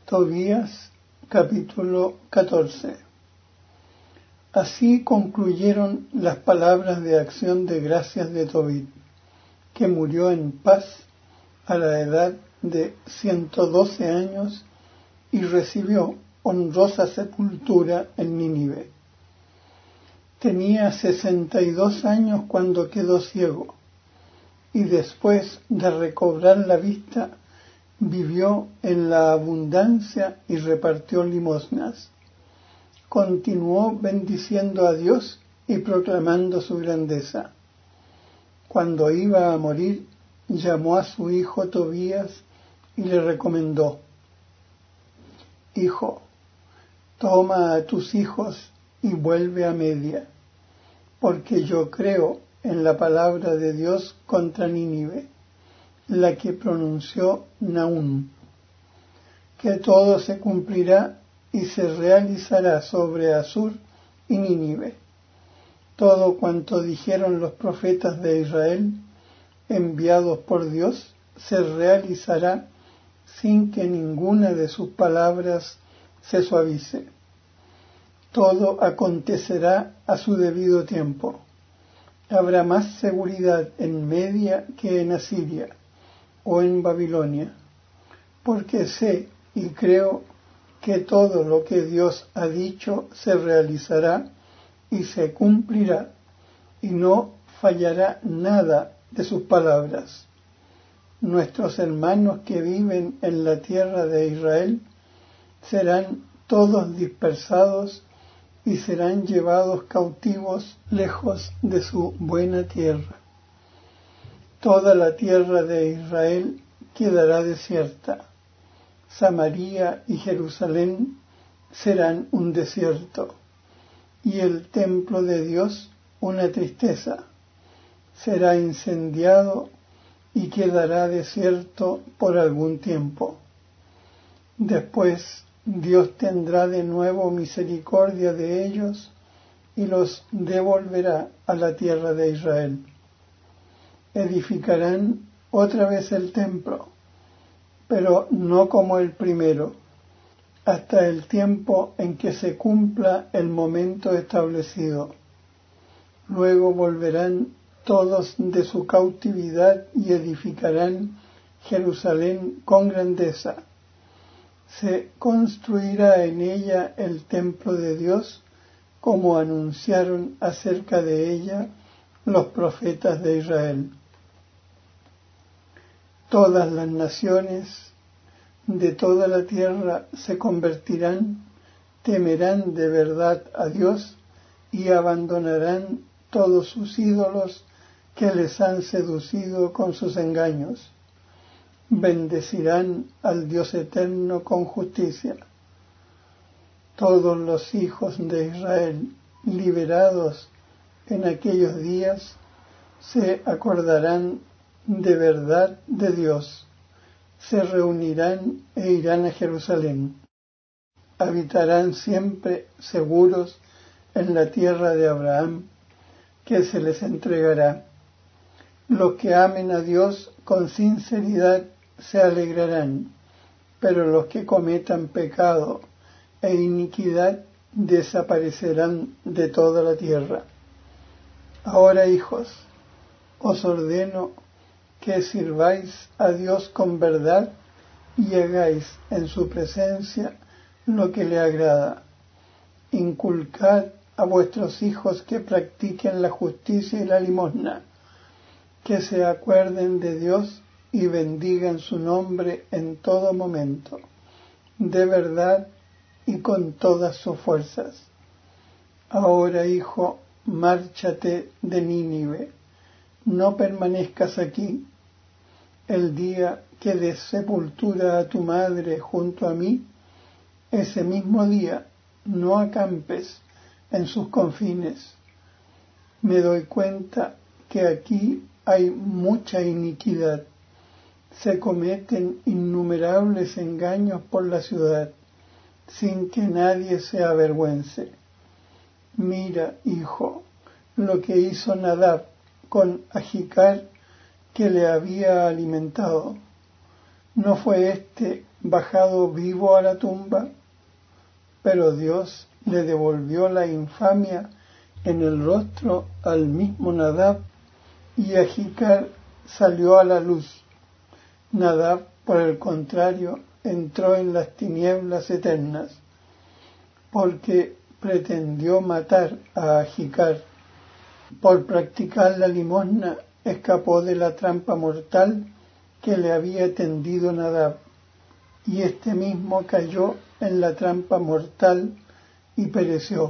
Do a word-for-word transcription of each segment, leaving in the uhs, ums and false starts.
Tobías capítulo catorce. Así concluyeron las palabras de acción de gracias de Tobit, que murió en paz a la edad de ciento doce años y recibió honrosa sepultura en Nínive. Tenía sesenta y dos años cuando quedó ciego, y después de recobrar la vista, vivió en la abundancia y repartió limosnas. Continuó bendiciendo a Dios y proclamando su grandeza. Cuando iba a morir, llamó a su hijo Tobías y le recomendó: Hijo, toma a tus hijos y vuelve a Media, porque yo creo en la palabra de Dios contra Nínive, la que pronunció Nahum, que todo se cumplirá y se realizará sobre Asur y Nínive. Todo cuanto dijeron los profetas de Israel, enviados por Dios, se realizará sin que ninguna de sus palabras se suavice. Todo acontecerá a su debido tiempo. Habrá más seguridad en Media que en Asiria o en Babilonia, porque sé y creo que todo lo que Dios ha dicho se realizará y se cumplirá, y no fallará nada de sus palabras. Nuestros hermanos que viven en la tierra de Israel serán todos dispersados y serán llevados cautivos lejos de su buena tierra. Toda la tierra de Israel quedará desierta. Samaria y Jerusalén serán un desierto, y el templo de Dios una tristeza. Será incendiado y quedará desierto por algún tiempo. Después Dios tendrá de nuevo misericordia de ellos y los devolverá a la tierra de Israel. Edificarán otra vez el templo, pero no como el primero, hasta el tiempo en que se cumpla el momento establecido. Luego volverán todos de su cautividad y edificarán Jerusalén con grandeza. Se construirá en ella el templo de Dios, como anunciaron acerca de ella los profetas de Israel. Todas las naciones de toda la tierra se convertirán, temerán de verdad a Dios y abandonarán todos sus ídolos que les han seducido con sus engaños. Bendecirán al Dios eterno con justicia. Todos los hijos de Israel liberados en aquellos días se acordarán de verdad de Dios. Se reunirán e irán a Jerusalén. Habitarán siempre seguros en la tierra de Abraham, que se les entregará. Los que amen a Dios con sinceridad se alegrarán, pero los que cometan pecado e iniquidad desaparecerán de toda la tierra. Ahora, hijos, os ordeno que sirváis a Dios con verdad y hagáis en su presencia lo que le agrada. Inculcad a vuestros hijos que practiquen la justicia y la limosna, que se acuerden de Dios y bendigan su nombre en todo momento, de verdad y con todas sus fuerzas. Ahora, hijo, márchate de Nínive, no permanezcas aquí. El día que des sepultura a tu madre junto a mí, ese mismo día no acampes en sus confines. Me doy cuenta que aquí hay mucha iniquidad. Se cometen innumerables engaños por la ciudad, sin que nadie se avergüence. Mira, hijo, lo que hizo Nadab con Ahicar, que le había alimentado. ¿No fue éste bajado vivo a la tumba? Pero Dios le devolvió la infamia en el rostro al mismo Nadab, y Ahicar salió a la luz. Nadab, por el contrario, entró en las tinieblas eternas, porque pretendió matar a Ahicar. Por practicar la limosna, escapó de la trampa mortal que le había tendido Nadab, y éste mismo cayó en la trampa mortal y pereció.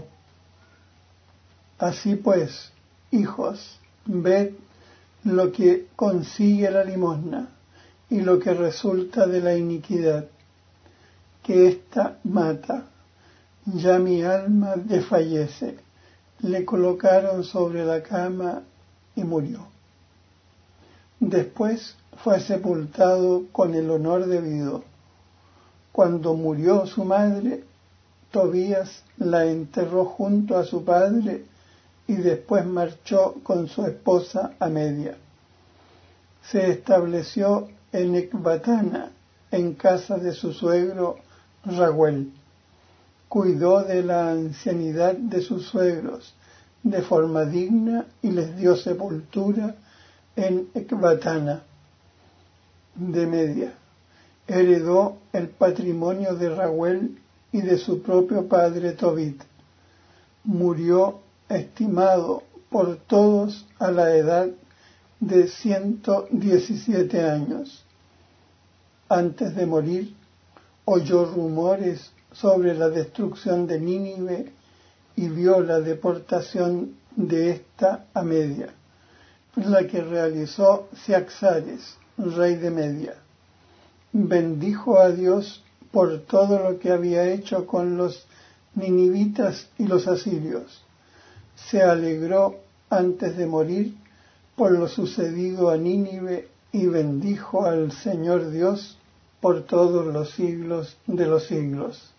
Así pues, hijos, ved lo que consigue la limosna y lo que resulta de la iniquidad, que ésta mata. Ya mi alma desfallece. Le colocaron sobre la cama y murió. Después fue sepultado con el honor debido. Cuando murió su madre, Tobías la enterró junto a su padre y después marchó con su esposa a Media. Se estableció en Ecbatana, en casa de su suegro Raguel. Cuidó de la ancianidad de sus suegros de forma digna y les dio sepultura en Ecbatana de Media. Heredó el patrimonio de Raguel y de su propio padre Tobit. Murió estimado por todos a la edad de ciento diecisiete años. Antes de morir, oyó rumores sobre la destrucción de Nínive y vio la deportación de ésta a Media, la que realizó Ciaxares, rey de Media. Bendijo a Dios por todo lo que había hecho con los ninivitas y los asirios. Se alegró antes de morir por lo sucedido a Nínive y bendijo al Señor Dios por todos los siglos de los siglos.